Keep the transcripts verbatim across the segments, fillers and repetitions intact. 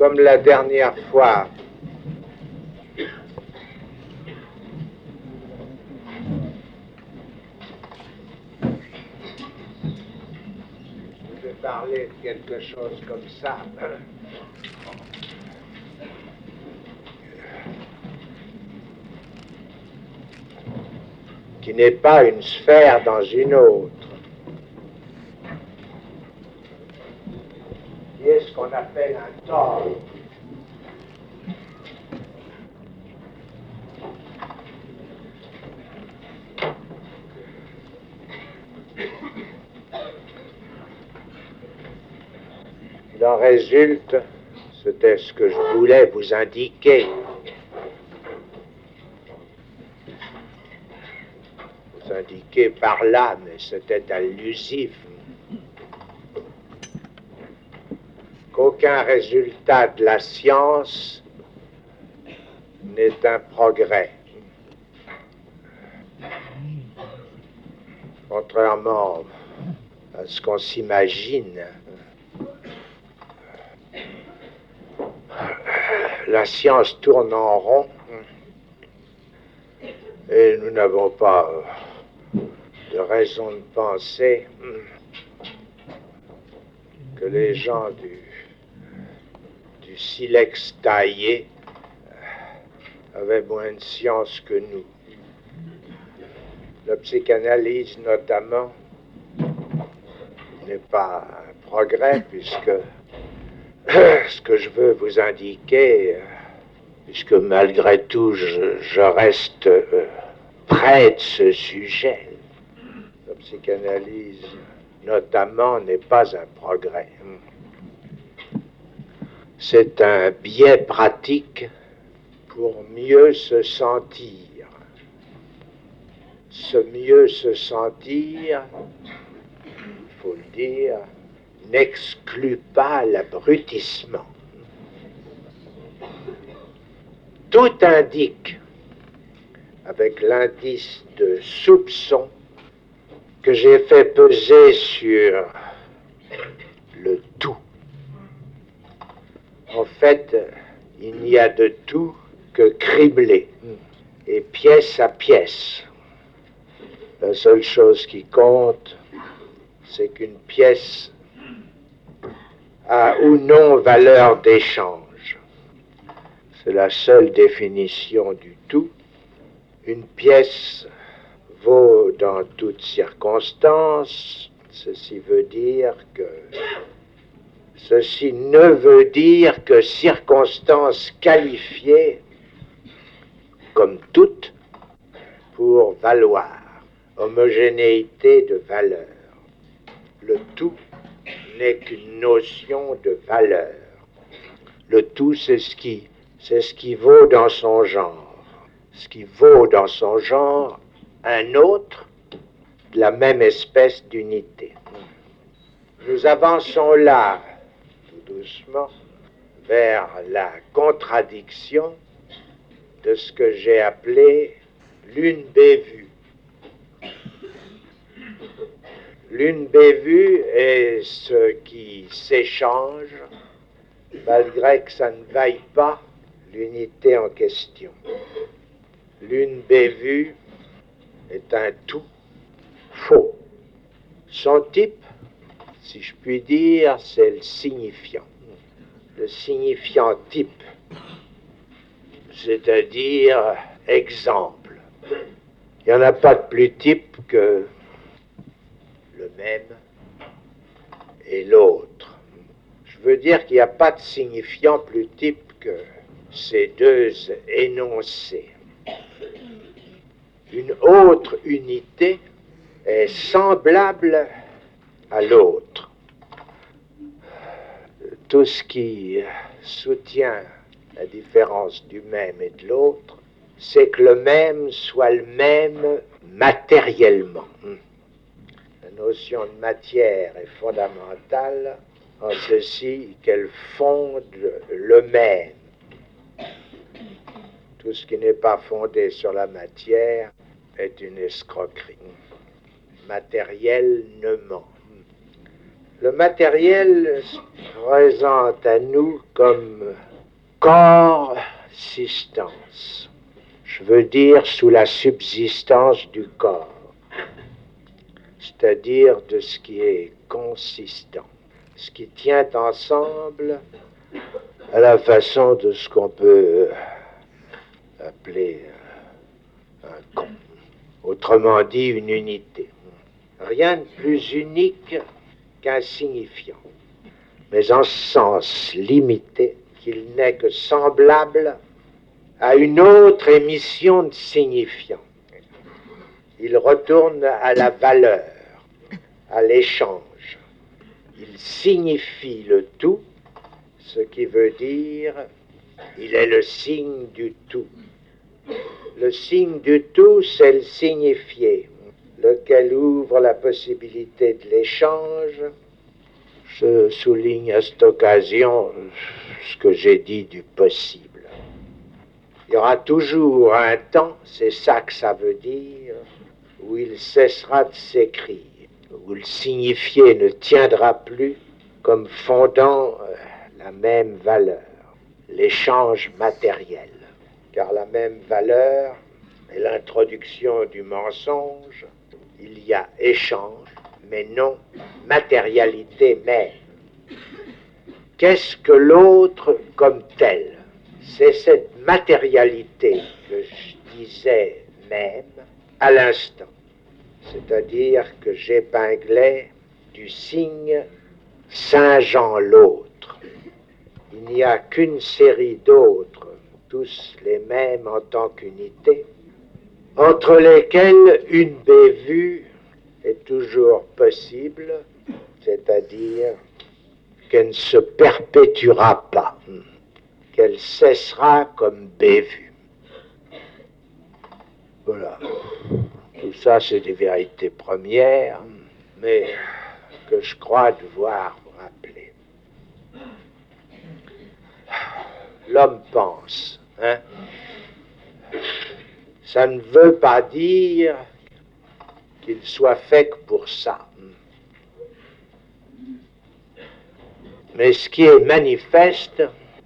comme la dernière fois, je vais parler de quelque chose comme ça. Qui n'est pas une sphère dans une autre. Qui est ce qu'on appelle un tord. Il en résulte, c'était ce que je voulais vous indiquer. Vous indiquer par là, mais c'était allusif. Qu'aucun résultat de la science n'est un progrès. Contrairement à ce qu'on s'imagine, la science tourne en rond et nous n'avons pas de raison de penser que les gens du, du silex taillé avaient moins de science que nous. La psychanalyse, notamment, n'est pas un progrès, puisque ce que je veux vous indiquer, puisque malgré tout je, je reste euh, près de ce sujet, la psychanalyse, notamment, n'est pas un progrès. C'est un biais pratique pour mieux se sentir. Ce mieux se sentir, il faut le dire, n'exclut pas l'abrutissement. Tout indique, avec l'indice de soupçon que j'ai fait peser sur le tout. En fait, il n'y a de tout que criblé, et pièce à pièce. La seule chose qui compte, c'est qu'une pièce a ou non valeur d'échange. C'est la seule définition du tout. Une pièce vaut dans toutes circonstances. Ceci veut dire que Ceci ne veut dire que circonstances qualifiées comme toutes pour valoir, homogénéité de valeur. Le tout n'est qu'une notion de valeur. Le tout, c'est ce qui, c'est ce qui vaut dans son genre. Ce qui vaut dans son genre un autre de la même espèce d'unité. Nous avançons là, tout doucement, vers la contradiction de ce que j'ai appelé l'une bévue. L'une bévue est ce qui s'échange, malgré que ça ne vaille pas l'unité en question. L'une bévue est un tout faux. Son type, si je puis dire, c'est le signifiant. Le signifiant type, c'est-à-dire exemple. Il n'y en a pas de plus type que le même et l'autre. Je veux dire qu'il n'y a pas de signifiant plus type que ces deux énoncés. Une autre unité est semblable à l'autre. Tout ce qui soutient la différence du même et de l'autre, c'est que le même soit le même matériellement. La notion de matière est fondamentale en ceci qu'elle fonde le même. Tout ce qui n'est pas fondé sur la matière est une escroquerie. Matériellement. Le matériel se présente à nous comme corps-sistance. Je veux dire sous la subsistance du corps, c'est-à-dire de ce qui est consistant, ce qui tient ensemble à la façon de ce qu'on peut appeler un con. Autrement dit, une unité. Rien de plus unique qu'un signifiant, mais en ce sens limité qu'il n'est que semblable à une autre émission de signifiant. Il retourne à la valeur, à l'échange. Il signifie le tout, ce qui veut dire il est le signe du tout. Le signe du tout, c'est le signifié, lequel ouvre la possibilité de l'échange. Je souligne à cette occasion ce que j'ai dit du possible. Il y aura toujours un temps, c'est ça que ça veut dire, où il cessera de s'écrire, où le signifié ne tiendra plus comme fondant la même valeur, l'échange matériel. Car la même valeur est l'introduction du mensonge. Il y a échange, mais non matérialité même. Qu'est-ce que l'autre comme tel? C'est cette matérialité que je disais même à l'instant. C'est-à-dire que j'épinglais du signe Saint-Jean l'autre. Il n'y a qu'une série d'autres, tous les mêmes en tant qu'unité, entre lesquels une bévue est toujours possible, c'est-à-dire qu'elle ne se perpétuera pas, qu'elle cessera comme bévue. Voilà. Tout ça, c'est des vérités premières, mais que je crois devoir vous rappeler. L'homme pense, hein? Ça ne veut pas dire qu'il soit fait que pour ça. Mais ce qui est manifeste,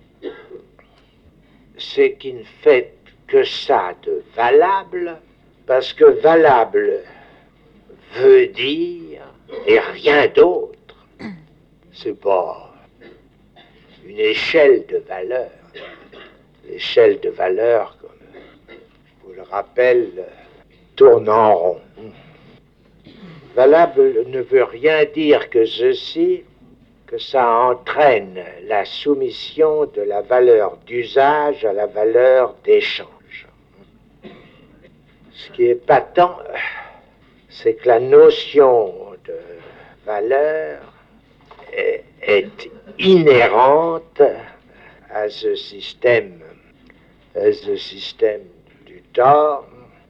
c'est qu'il ne fait que ça de valable, parce que valable veut dire, et rien d'autre, c'est pas une échelle de valeur. L'échelle de valeur, comme je vous le rappelle, tourne en rond. Valable ne veut rien dire que ceci, que ça entraîne la soumission de la valeur d'usage à la valeur d'échange. Ce qui est patent, c'est que la notion de valeur est, est inhérente à ce système, à ce système du tort,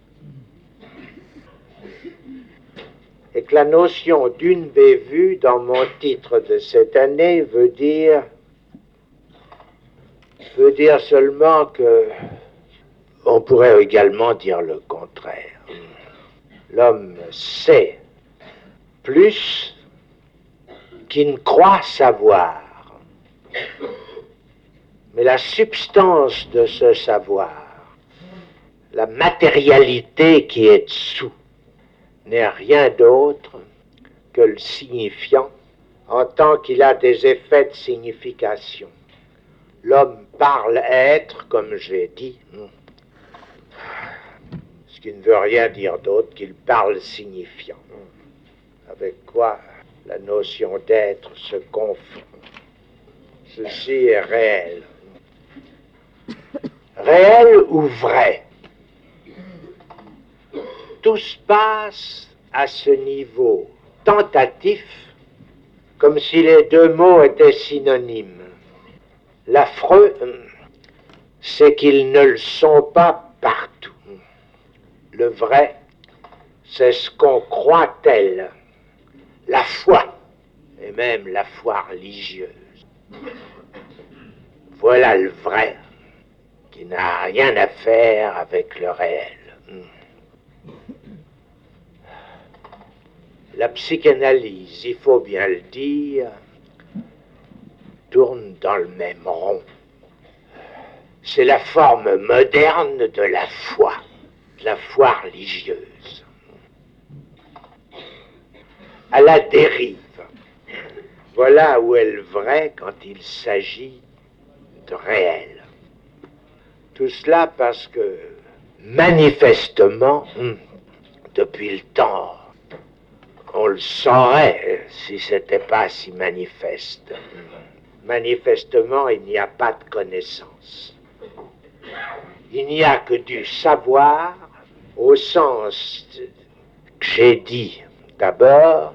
et que la notion d'une bévue, dans mon titre de cette année, veut dire, veut dire seulement que, on pourrait également dire le contraire. L'homme sait plus qu'il ne croit savoir. Mais la substance de ce savoir, la matérialité qui est dessous, n'est rien d'autre que le signifiant en tant qu'il a des effets de signification. L'homme parle être, comme j'ai dit, ce qui ne veut rien dire d'autre qu'il parle signifiant, avec quoi la notion d'être se confond. Ceci est réel. Réel ou vrai? Tout se passe à ce niveau tentatif, comme si les deux mots étaient synonymes. L'affreux, c'est qu'ils ne le sont pas partout. Le vrai, c'est ce qu'on croit tel. La foi, et même la foi religieuse. Voilà le vrai, qui n'a rien à faire avec le réel. la psychanalyse, il faut bien le dire, tourne dans le même rond. C'est la forme moderne de la foi, de la foi religieuse, à la dérive. Voilà où est le vrai quand il s'agit de réel. Tout cela parce que, manifestement, depuis le temps, on le saurait si c'était pas si manifeste. Manifestement, il n'y a pas de connaissance. Il n'y a que du savoir, au sens que j'ai dit d'abord,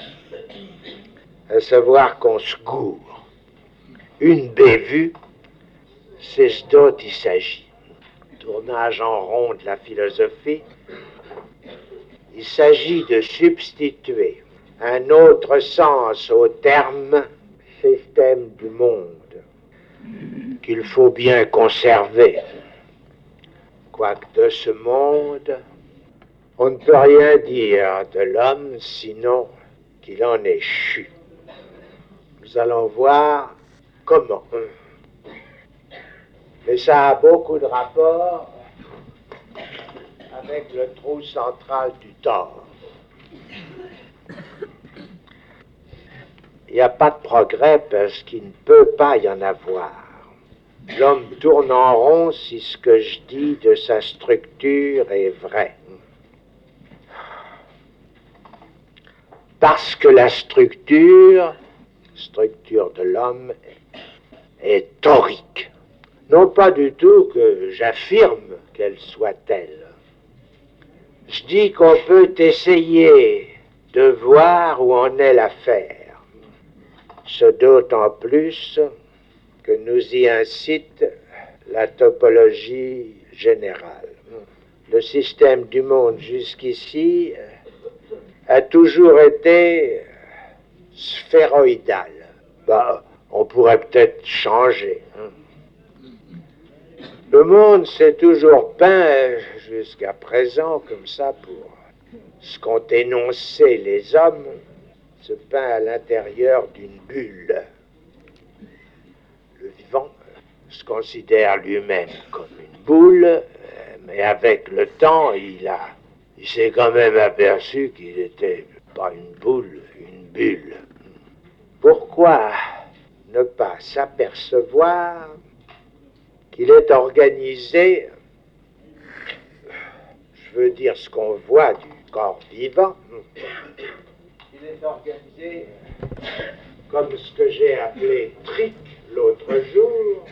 à savoir qu'on se gourre. Une bévue, c'est ce dont il s'agit. Tournage en rond de la philosophie, il s'agit de substituer un autre sens au terme système du monde, qu'il faut bien conserver. Quoique de ce monde, on ne peut rien dire de l'homme sinon qu'il en est chu. Nous allons voir comment. Mais ça a beaucoup de rapport avec le trou central du tort. Il n'y a pas de progrès parce qu'il ne peut pas y en avoir. L'homme tourne en rond si ce que je dis de sa structure est vrai. Parce que la structure, structure de l'homme, est torique. Non pas du tout que j'affirme qu'elle soit telle. Je dis qu'on peut essayer de voir où en est l'affaire. Ce d'autant plus que nous y incite la topologie générale. Le système du monde jusqu'ici a toujours été sphéroïdal. Bah, on pourrait peut-être changer. Le monde s'est toujours peint jusqu'à présent comme ça pour ce qu'ont énoncé les hommes, se peint à l'intérieur d'une bulle. Le vivant se considère lui-même comme une boule, mais avec le temps, il a, il s'est quand même aperçu qu'il n'était pas une boule, une bulle. Pourquoi ne pas s'apercevoir qu'il est organisé, je veux dire ce qu'on voit du corps vivant, il est organisé comme ce que j'ai appelé trique l'autre jour.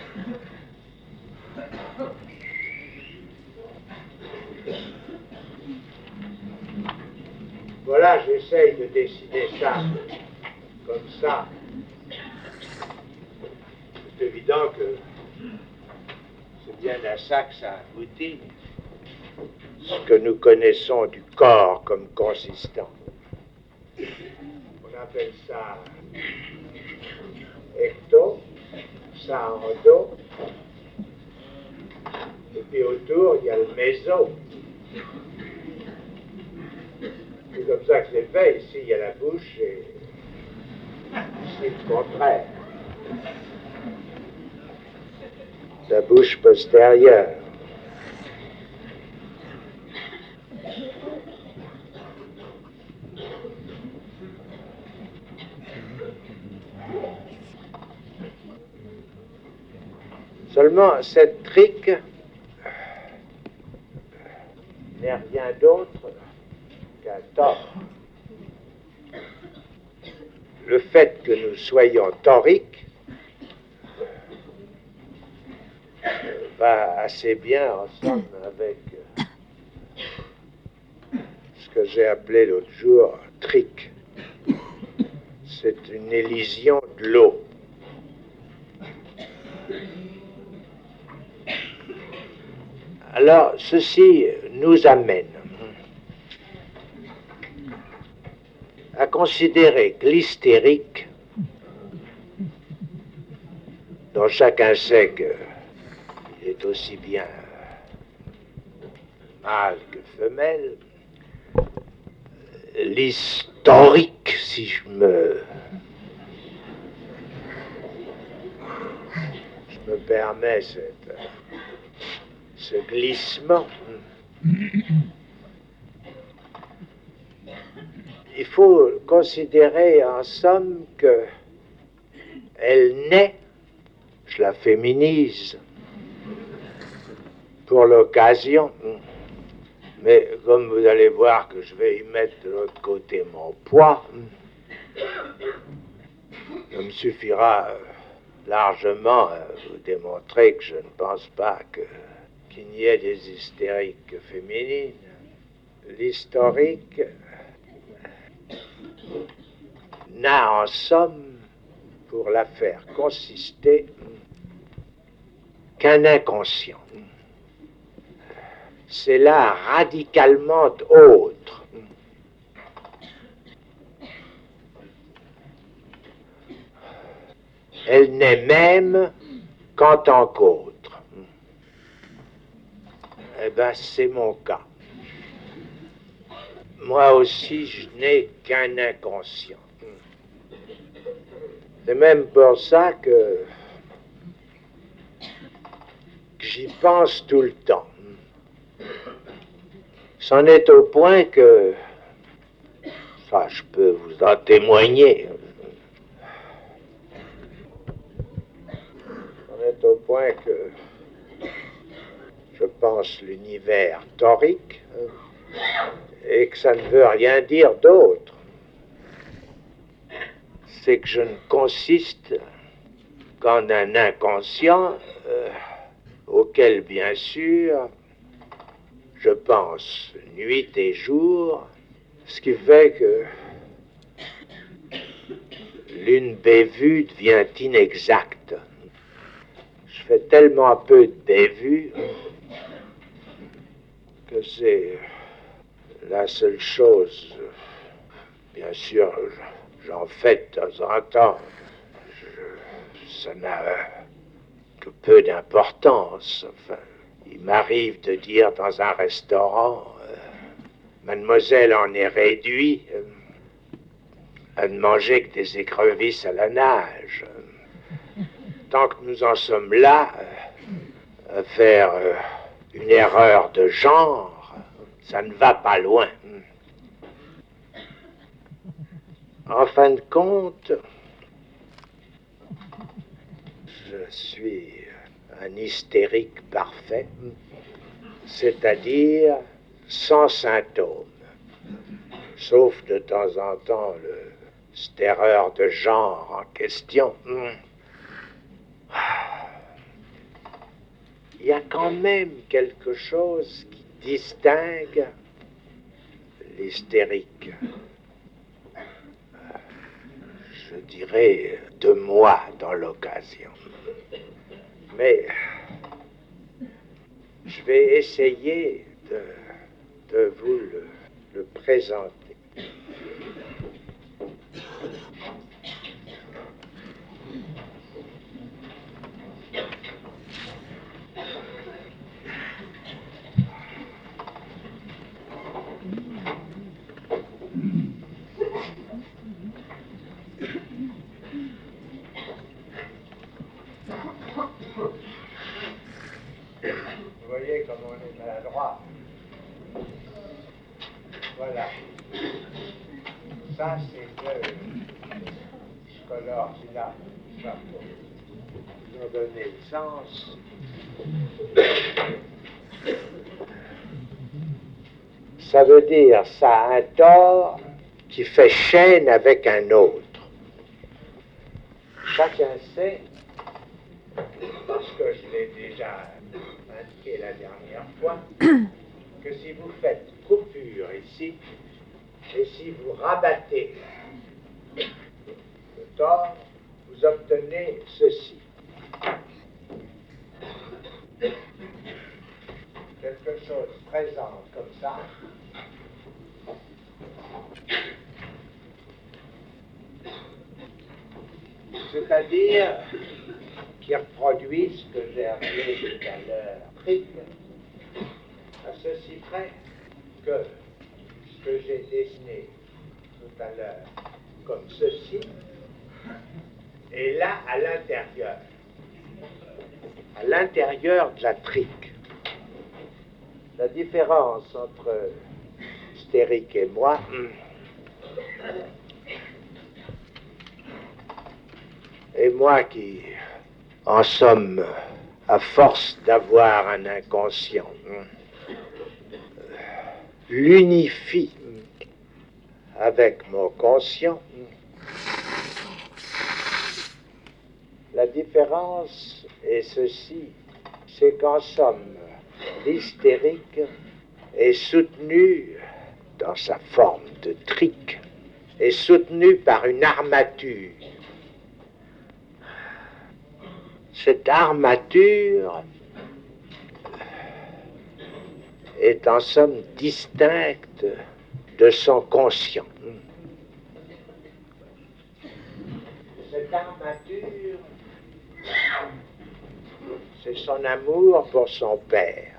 Voilà, j'essaye de décider ça comme ça. C'est évident que c'est bien à ça que ça aboutit, ce que nous connaissons du corps comme consistant. On appelle ça ecto, ça en dos, et puis autour il y a le méso. C'est comme ça que c'est fait. Ici il y a la bouche et c'est le contraire. La bouche postérieure. Seulement, cette trique n'est rien d'autre qu'un tort. Le fait que nous soyons toriques va assez bien ensemble avec ce que j'ai appelé l'autre jour trique. C'est une élision de l'eau. Alors, ceci nous amène à considérer que l'hystérique, dont chacun sait qu'il est aussi bien mâle que femelle, l'hystoire torique, si je me... je me permets cette, ce glissement. Il faut considérer en somme que elle naît, je la féminise, pour l'occasion, mais comme vous allez voir que je vais y mettre de l'autre côté mon poids, ça me suffira largement à vous démontrer que je ne pense pas que, qu'il n'y ait des hystériques féminines. L'historique n'a en somme, pour la faire consister, qu'un inconscient. C'est là radicalement autre. Elle n'est même qu'en tant qu'autre. Eh bien, c'est mon cas. Moi aussi, je n'ai qu'un inconscient. C'est même pour ça que, que j'y pense tout le temps. C'en est au point que, ça je peux vous en témoigner, c'en est au point que je pense l'univers torique et que ça ne veut rien dire d'autre. C'est que je ne consiste qu'en un inconscient euh, auquel, bien sûr, je pense nuit et jour, ce qui fait que l'une bévue devient inexacte. Je fais tellement peu de bévues que c'est la seule chose. Bien sûr, j'en fais de temps en temps. Je, ça n'a que peu d'importance. Enfin, il m'arrive de dire dans un restaurant, euh, mademoiselle en est réduit euh, à ne manger que des écrevisses à la nage. Tant que nous en sommes là, euh, à faire euh, une erreur de genre, ça ne va pas loin. En fin de compte, je suis un hystérique parfait, c'est-à-dire sans symptômes, sauf de temps en temps le, cette erreur de genre en question. Il y a quand même quelque chose qui distingue l'hystérique, je dirais, de moi dans l'occasion. Mais je vais essayer de, de vous le, le présenter. Vous voyez comme on est maladroit. Voilà. Ça, c'est que je colore là, ça pour nous donner le sens. Ça veut dire ça a un tort qui fait chaîne avec un autre. Chacun sait, parce que je l'ai déjà indiqué la dernière fois, que si vous faites coupure ici, et si vous rabattez le tort, vous obtenez ceci. Quelque chose présente comme ça. C'est-à-dire qui reproduit ce que j'ai appelé tout à l'heure trick, à ceci près que ce que j'ai dessiné tout à l'heure, comme ceci, et là, à l'intérieur. À l'intérieur de la trique. La différence entre Hystérique et moi, et moi qui, en somme, à force d'avoir un inconscient, l'unifie avec mon conscient, la différence est ceci, c'est qu'en somme, l'hystérique est soutenu dans sa forme de trique, est soutenu par une armature. Cette armature est en somme distincte de son conscient. Cette armature, c'est son amour pour son père.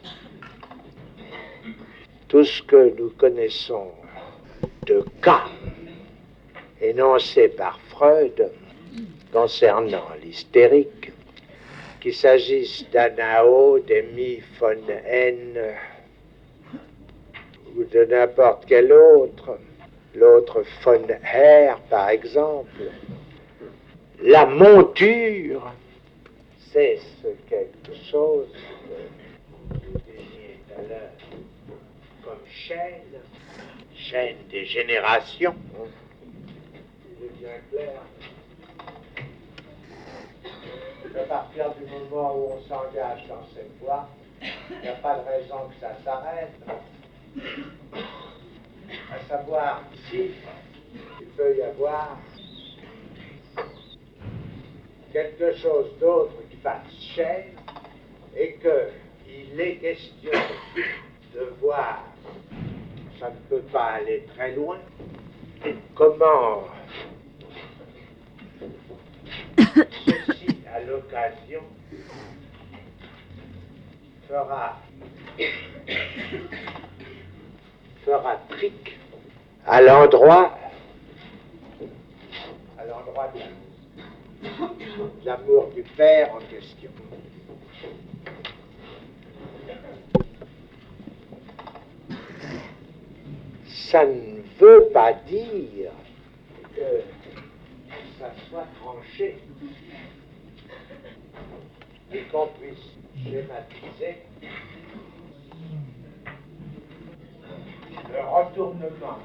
Tout ce que nous connaissons de cas énoncés par Freud concernant l'hystérique, qu'il s'agisse d'Anao, d'Emmy von N ou de n'importe quel autre, l'autre von Herr par exemple, la monture, c'est ce quelque chose que vous disiez tout à l'heure comme chaîne, chaîne des générations. C'est bien clair. À partir du moment où on s'engage dans cette voie, il n'y a pas de raison que ça s'arrête. À savoir, ici, il peut y avoir quelque chose d'autre qui fasse chaîne et qu'il est question de voir, ça ne peut pas aller très loin, comment ceci, à l'occasion, fera, fera trick à l'endroit, à l'endroit de l'amour, de l'amour du père en question. Ça ne veut pas dire que ça soit tranché et qu'on puisse schématiser le retournement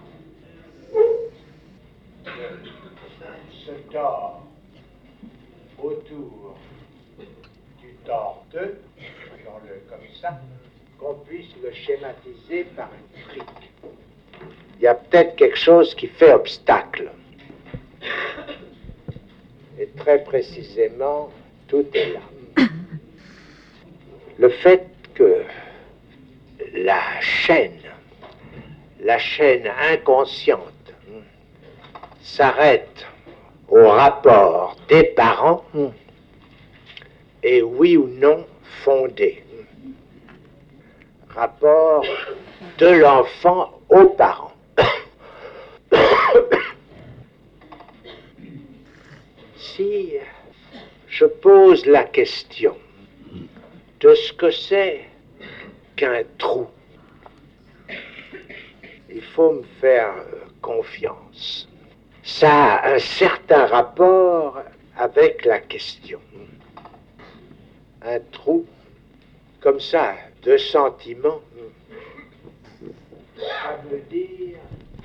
de ce tort autour du tort deux, disons-le comme ça, qu'on puisse le schématiser par une trique. Il y a peut-être quelque chose qui fait obstacle. Et très précisément, tout est là. Le fait que la chaîne, la chaîne inconsciente, s'arrête au rapport des parents est oui ou non fondé. Rapport de l'enfant aux parents. Si je pose la question de ce que c'est qu'un trou, il faut me faire confiance. Ça a un certain rapport avec la question. Un trou, comme ça, de sentiments, ça veut dire,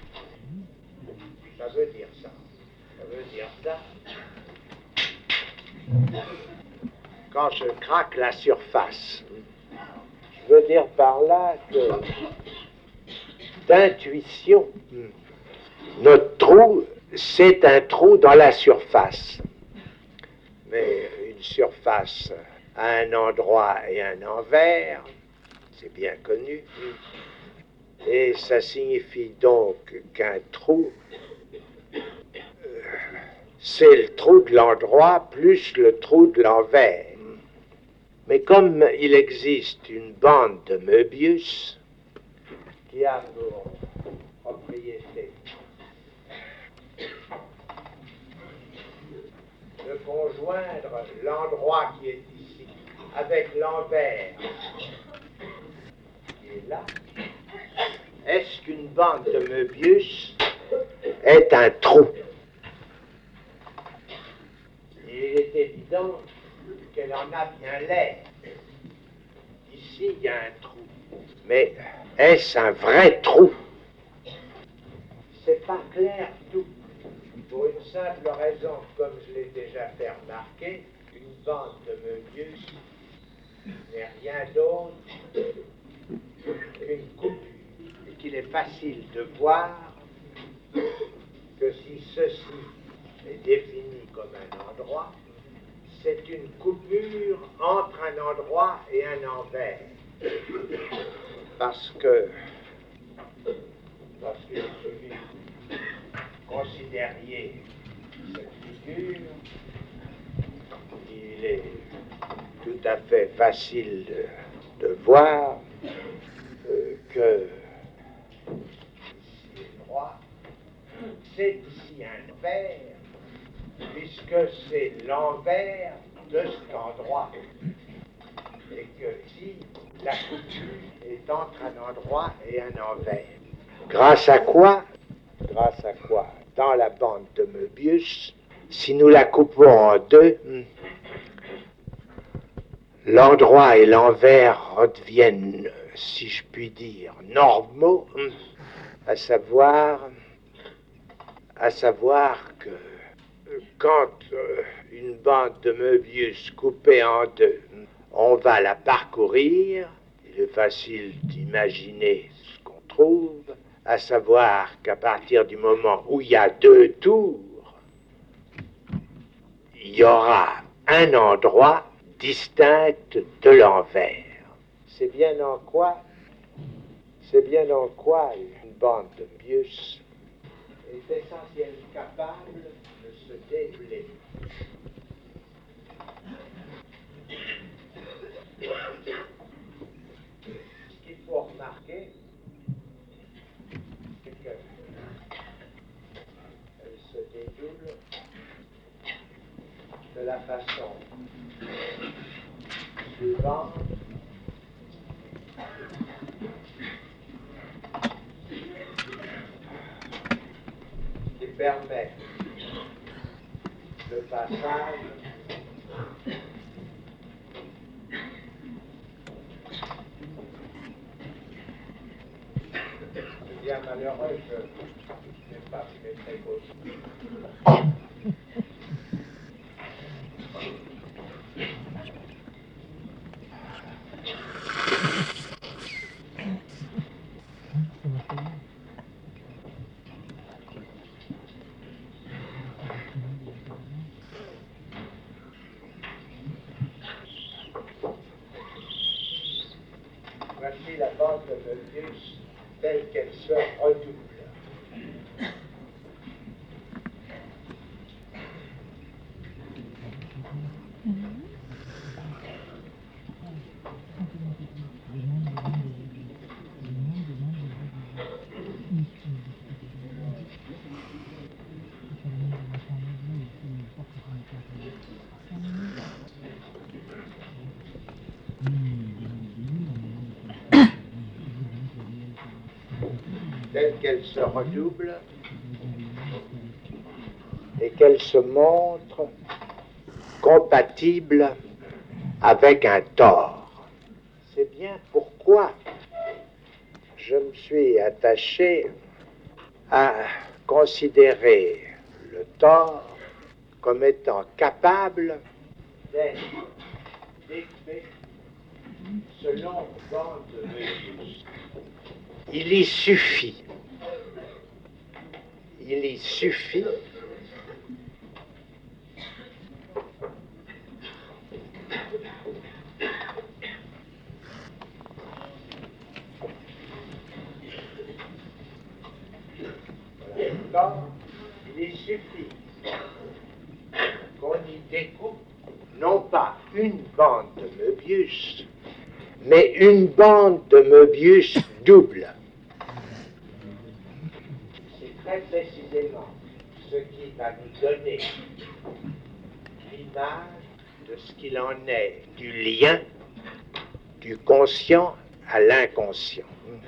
ça veut dire ça, ça veut dire ça. Quand je craque la surface, je veux dire par là que d'intuition, notre trou, c'est un trou dans la surface. Mais une surface à un endroit et un envers, c'est bien connu. Et ça signifie donc qu'un trou, euh, c'est le trou de l'endroit plus le trou de l'envers. Mais comme il existe une bande de Möbius qui a pour propriété conjoindre l'endroit qui est ici avec l'envers qui est là, est-ce qu'une bande de Möbius est un trou? Il est évident qu'elle en a bien l'air. Ici, il y a un trou. Mais est-ce un vrai trou? C'est pas clair tout. Pour une simple raison, comme je l'ai déjà fait remarquer, une bande de Möbius n'est rien d'autre qu'une coupure. Et qu'il est facile de voir que si ceci est défini comme un endroit, c'est une coupure entre un endroit et un envers. Parce que, parce qu'il suffit que considériez cette figure, il est tout à fait facile de, de voir euh, que ici est droit, c'est ici un envers, puisque c'est l'envers de cet endroit. Et que si la coupure est entre un endroit et un envers. Grâce à quoi? Grâce à quoi? Dans la bande de Möbius, si nous la coupons en deux, l'endroit et l'envers redeviennent, si je puis dire, normaux, à savoir, à savoir que quand euh, une bande de Möbius coupée en deux, on va la parcourir, il est facile d'imaginer ce qu'on trouve, à savoir qu'à partir du moment où il y a deux tours, il y aura un endroit distinct de l'envers. C'est bien en quoi, c'est bien en quoi une bande de Möbius est essentiellement capable de se dérouler. Ce qu'il faut remarquer, c'est qu'elle se déroule de la façon suivante. Qui permet le passage c'est bien malheureux, je n'ai pas fait très beau. Voici la bande de Möbius telle qu'elle se redouble. Telle qu'elle se redouble et qu'elle se montre compatible avec un tore. C'est bien pourquoi je me suis attaché à considérer le tore comme étant capable d'être découpé selon une bande de Möbius. Il y suffit, il y suffit voilà, il y suffit qu'on y découpe non pas une bande de Möbius, mais une bande de Möbius double. C'est très précisément ce qui va nous donner l'idée l'image de ce qu'il en est du lien du conscient à l'inconscient.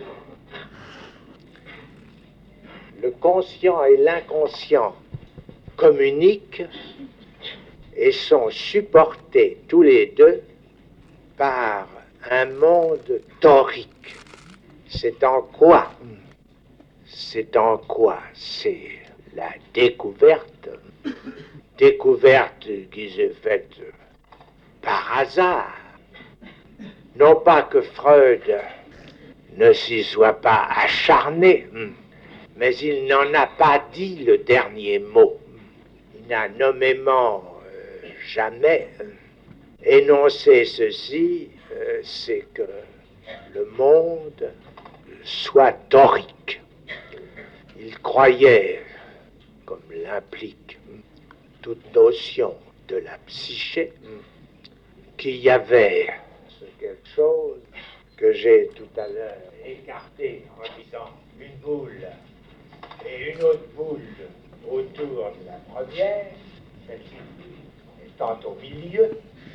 Le conscient et l'inconscient communiquent et sont supportés tous les deux par un monde torique. C'est en quoi? C'est en quoi? C'est la découverte, découverte qui s'est faite par hasard. Non pas que Freud ne s'y soit pas acharné, mais il n'en a pas dit le dernier mot. Il n'a nommément euh, jamais énoncé ceci, euh, c'est que le monde soit torique. Il croyait, comme l'implique toute notion de la psyché, qu'il y avait quelque chose que j'ai tout à l'heure écarté en disant une boule et une autre boule autour de la première, celle-ci étant au milieu.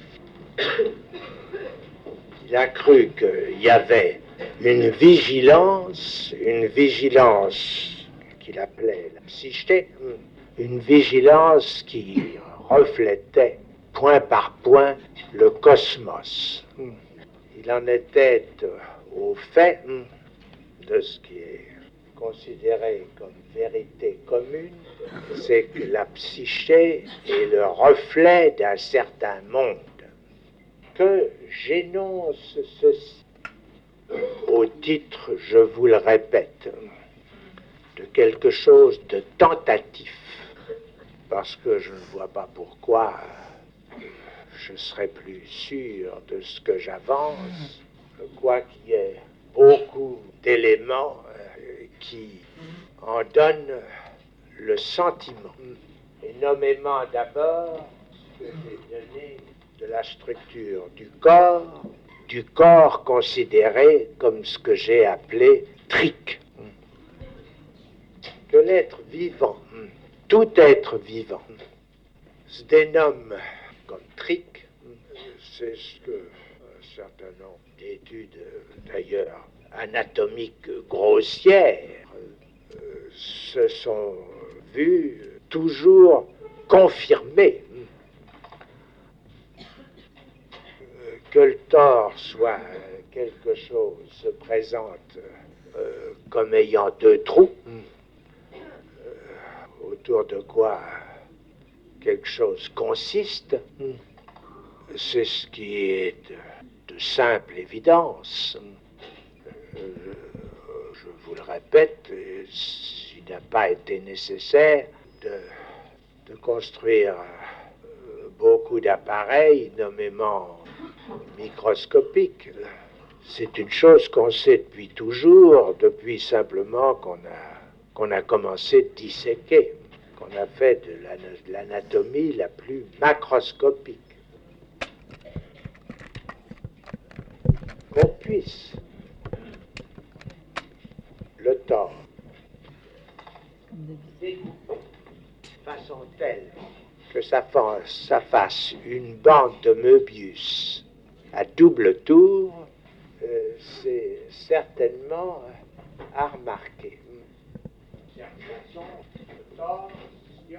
Il a cru qu'il y avait une vigilance, une vigilance qu'il appelait la psyché, une vigilance qui reflétait point par point le cosmos. Il en était au fait de ce qui est considéré comme vérité commune, c'est que la psyché est le reflet d'un certain monde. Que j'énonce ceci au titre, je vous le répète, de quelque chose de tentatif, parce que je ne vois pas pourquoi je serais plus sûr de ce que j'avance, quoi qu'il y ait beaucoup d'éléments euh, qui en donnent le sentiment. Et nommément d'abord ce que j'ai donné de la structure du corps, du corps considéré comme ce que j'ai appelé trique. Que l'être vivant, tout être vivant, se dénomme comme trique, c'est ce que un certain nombre d'études, d'ailleurs anatomiques grossières, euh, se sont vues toujours confirmer. Que le tort soit quelque chose, se présente euh, comme ayant deux trous, euh, autour de quoi quelque chose consiste, c'est ce qui est de, de simple évidence. Euh, je vous le répète, il n'a pas été nécessaire de, de construire euh, beaucoup d'appareils, nommément microscopiques. C'est une chose qu'on sait depuis toujours, depuis simplement qu'on a, qu'on a commencé de disséquer, qu'on a fait de l'anatomie la plus macroscopique. Qu'on puisse le temps découper de façon telle que ça fasse, ça fasse une bande de Möbius à double tour, euh, c'est certainement à remarquer. Le torsion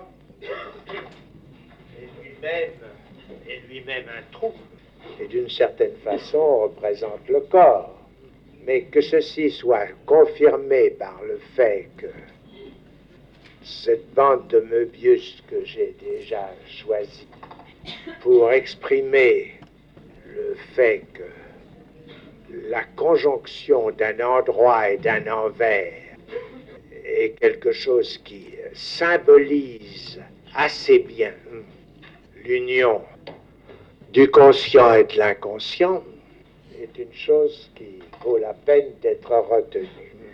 est lui-même, est lui-même un trou, et d'une certaine façon représente le corps. Mais que ceci soit confirmé par le fait que cette bande de Möbius que j'ai déjà choisie pour exprimer le fait que la conjonction d'un endroit et d'un envers est quelque chose qui symbolise assez bien l'union du conscient et de l'inconscient, est une chose qui vaut la peine d'être retenue.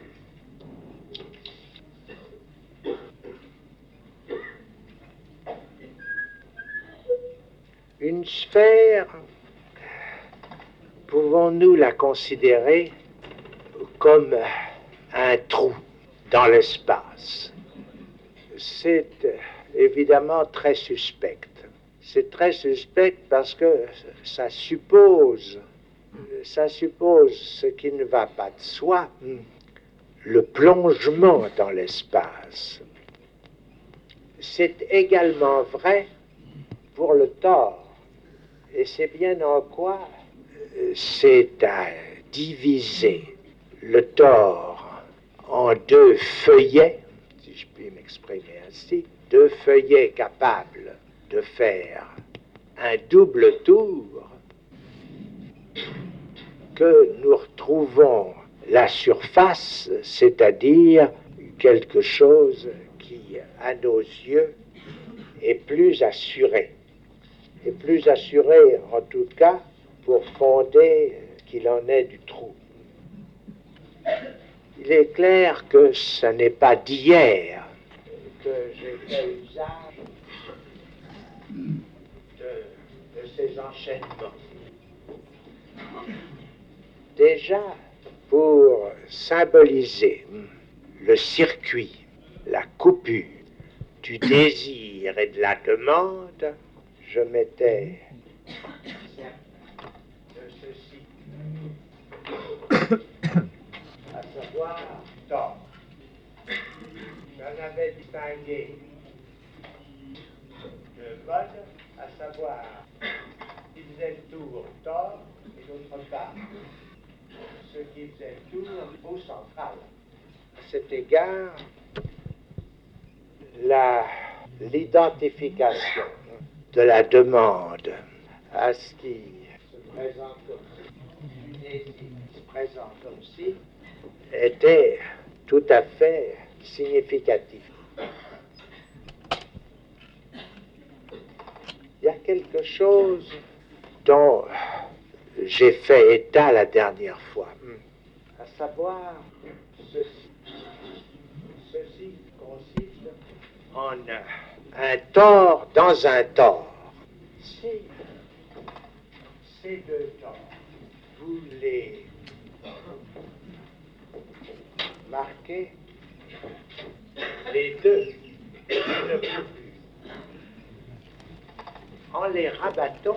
Une sphère, pouvons-nous la considérer comme un trou dans l'espace? C'est évidemment très suspect. c'est très suspect parce que ça suppose, ça suppose ce qui ne va pas de soi, le plongement dans l'espace. C'est également vrai pour le tort, et c'est bien en quoi c'est à diviser le tort en deux feuillets, si je puis m'exprimer ainsi, deux feuillets capables de faire un double tour, que nous retrouvons la surface, c'est-à-dire quelque chose qui, à nos yeux, est plus assuré. Est plus assuré, en tout cas, pour fonder qu'il en est du trou. Il est clair que ce n'est pas d'hier que j'ai fait usage de, de ces enchaînements. Déjà, pour symboliser le circuit, la coupure du désir et de la demande, je m'étais de ceci, à savoir tort. J'en avais distingué deux modes, à savoir qui faisait le tour tort et d'autre part ce qui faisait le tour au central. À cet égard, la, l'identification de la demande à ce qui se présente comme ci, qui se présente comme ci, était tout à fait significatif. Il y a quelque chose dont j'ai fait état la dernière fois, à savoir ceci. Ceci consiste en un tort dans un tort. Si ces deux torts, vous les marquez, les deux, une coupure, en les rabattant,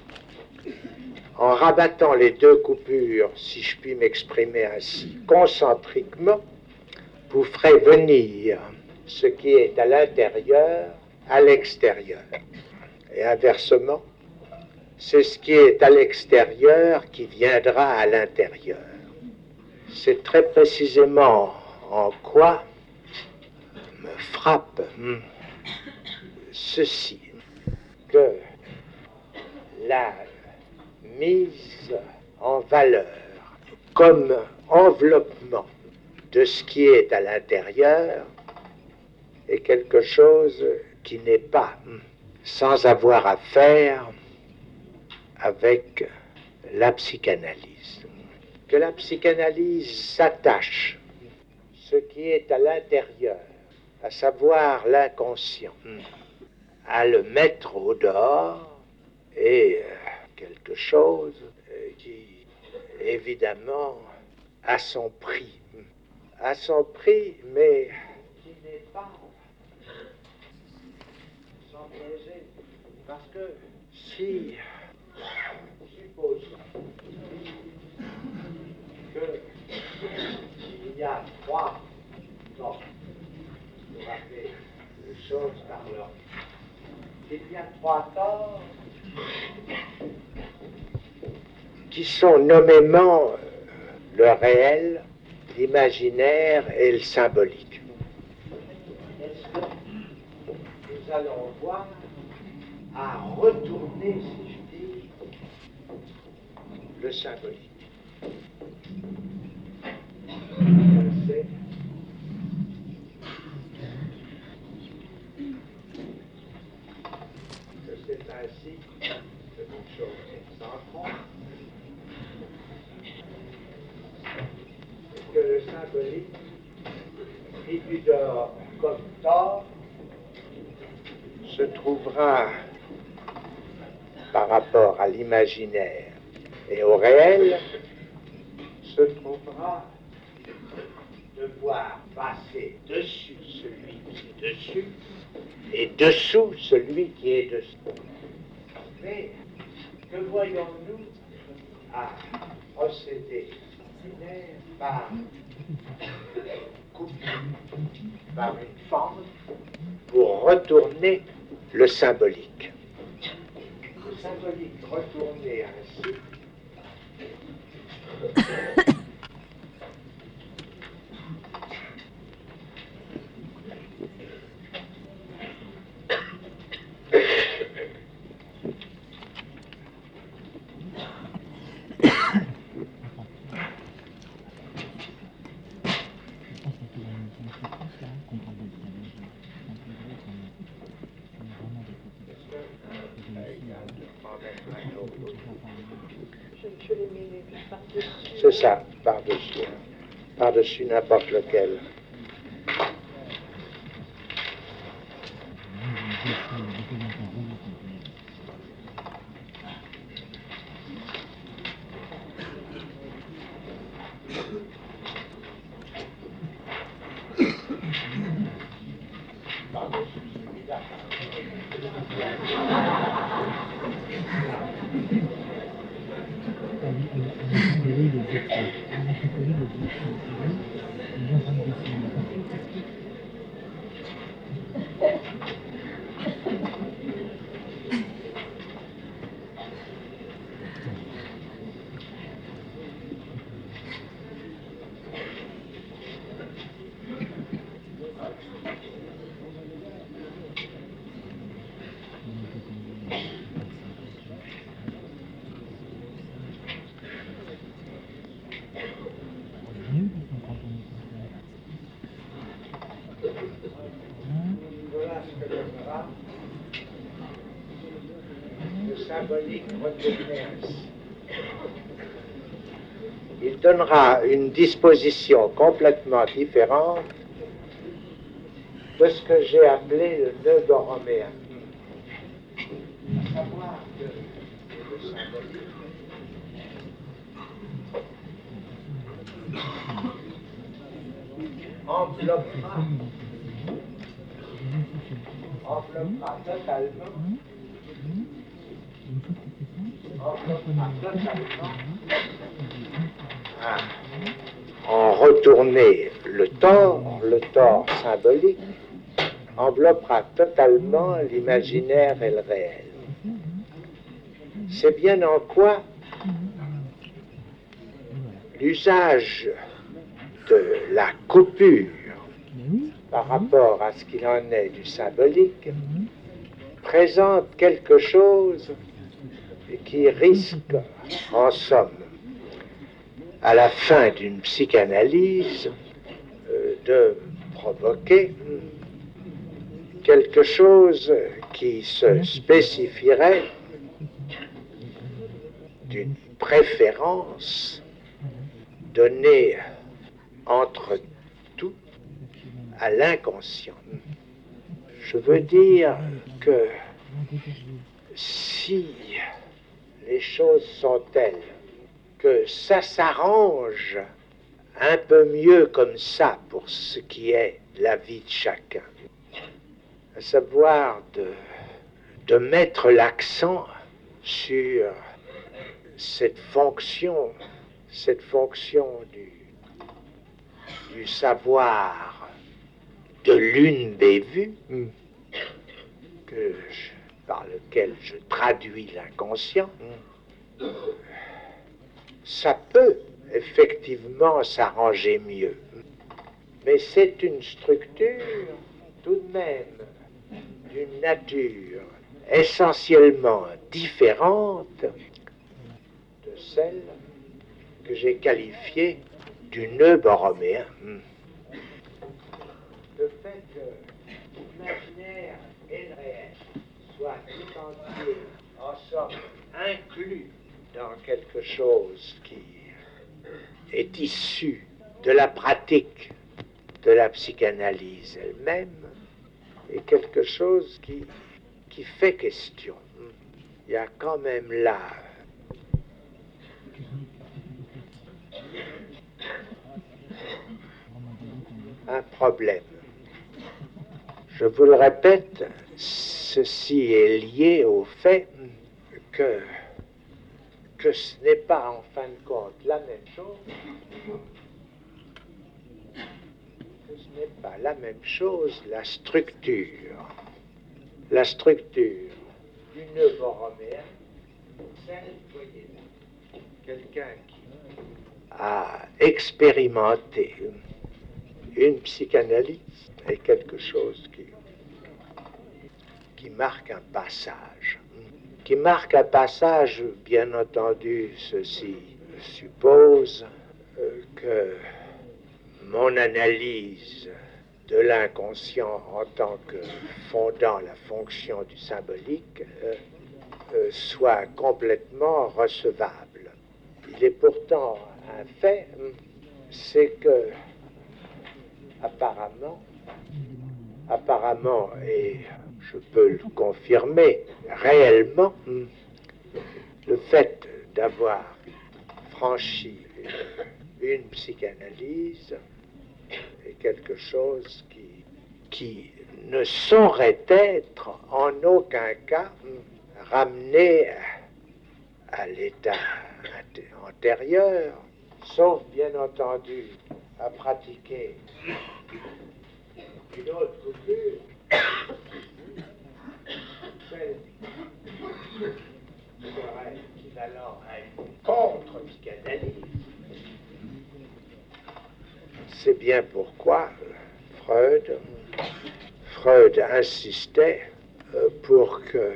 en rabattant les deux coupures, si je puis m'exprimer ainsi, concentriquement, vous ferez venir ce qui est à l'intérieur à l'extérieur. Et inversement, c'est ce qui est à l'extérieur qui viendra à l'intérieur. C'est très précisément en quoi me frappe hmm, ceci, que la mise en valeur comme enveloppement de ce qui est à l'intérieur est quelque chose qui n'est pas sans avoir à faire avec la psychanalyse. Que la psychanalyse s'attache ce qui est à l'intérieur, à savoir l'inconscient, à le mettre au dehors, et quelque chose qui, évidemment, a son prix. A son prix, mais qui n'est pas sans peser. Parce que si, supposons qu'il y a trois torts, pour appeler les choses par leur, il y a trois torts qui sont nommément le réel, l'imaginaire et le symbolique. Est-ce que nous allons voir à retourner, si je dis, le symbolique? C'est que c'est ainsi que nous choses s'enfont, et que le symbolique, mis du dehors comme tort, se trouvera par rapport à l'imaginaire et au réel, se trouvera devoir passer dessus celui qui est dessus et dessous celui qui est dessous. Mais que voyons-nous à procéder par coupe, par une forme, pour retourner le symbolique. Le symbolique retourné ainsi c'est ça, par-dessus, par-dessus n'importe lequel. Voilà ce que donnera le symbolique retourné ainsi. Il donnera une disposition complètement différente de ce que j'ai appelé le nœud borroméen. À savoir que le symbolique enveloppera, enveloppera totalement, enveloppera totalement, ah, en retourner le tort, le tort symbolique, enveloppera totalement l'imaginaire et le réel. C'est bien en quoi l'usage de la coupure par rapport à ce qu'il en est du symbolique présente quelque chose qui risque, en somme, à la fin d'une psychanalyse, euh, de provoquer quelque chose qui se spécifierait d'une préférence donnée entre tout à l'inconscient. Je veux dire que si les choses sont telles que ça s'arrange un peu mieux comme ça pour ce qui est la vie de chacun, à savoir de, de mettre l'accent sur cette fonction, cette fonction du, du savoir de l'une des vues, que je, par lequel je traduis l'inconscient, ça peut effectivement s'arranger mieux. Mais c'est une structure tout de même d'une nature essentiellement différente de celle que j'ai qualifiée du nœud borroméen. Le fait que l'imaginaire et le réel soient tout entiers, en somme, inclus dans quelque chose qui est issu de la pratique de la psychanalyse elle-même, est quelque chose qui, qui fait question. Il y a quand même là un problème. Je vous le répète, ceci est lié au fait que, que ce n'est pas en fin de compte la même chose, que ce n'est pas la même chose la structure, la structure du nœud borroméen, celle, voyez là, quelqu'un qui a expérimenté une psychanalyse est quelque chose qui, qui marque un passage. Qui marque un passage, bien entendu, ceci suppose euh, que mon analyse de l'inconscient en tant que fondant la fonction du symbolique euh, euh, soit complètement recevable. Il est pourtant un fait, c'est que apparemment, apparemment, et je peux le confirmer réellement, le fait d'avoir franchi une psychanalyse est quelque chose qui, qui ne saurait être en aucun cas ramené à l'état antérieur, sauf bien entendu à pratiquer une autre coupure, celle qui serait équivalent à une contre-psychanalyse. C'est bien pourquoi Freud, Freud insistait euh, pour que,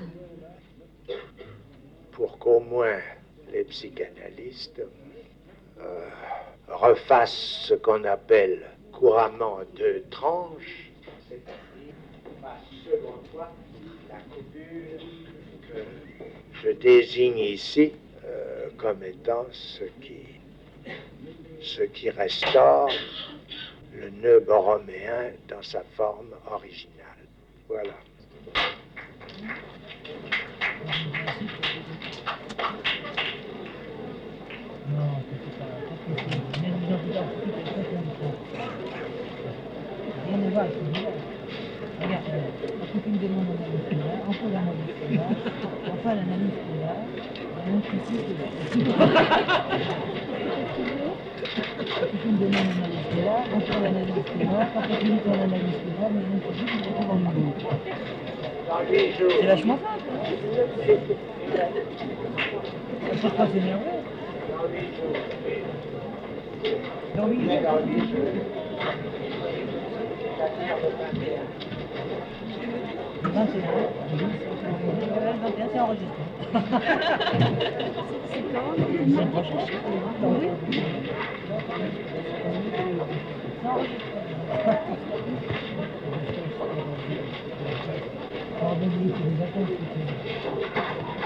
pour qu'au moins les psychanalystes euh, refassent ce qu'on appelle couramment deux tranches, c'est-à-dire fassent selon toi la coupure que je désigne ici euh, comme étant ce qui, ce qui restaure le nœud borroméen dans sa forme originale. Voilà. Non, c'est pas possible. Même les gens qui dorment, c'est très compliqué. Rien ne va, c'est vrai. Regarde, la copine demande l'analyse qu'il a, encore l'analyse qu'il a, enfin l'analyse qu'il a, et un autre ici qu'il a. La copine demande l'analyse qu'il a, encore l'analyse qu'il a, quand on finit par l'analyse qu'il a, mais un autre ici qu'il retrouve en milieu. C'est vachement simple. Elle cherche pas à s'énerver. Dans huit jours. Le vingt et un, le vingt et un, c'est enregistré. C'est quand? La semaine prochaine. Oui. C'est enregistré. Alors, donc, il faut des vacances.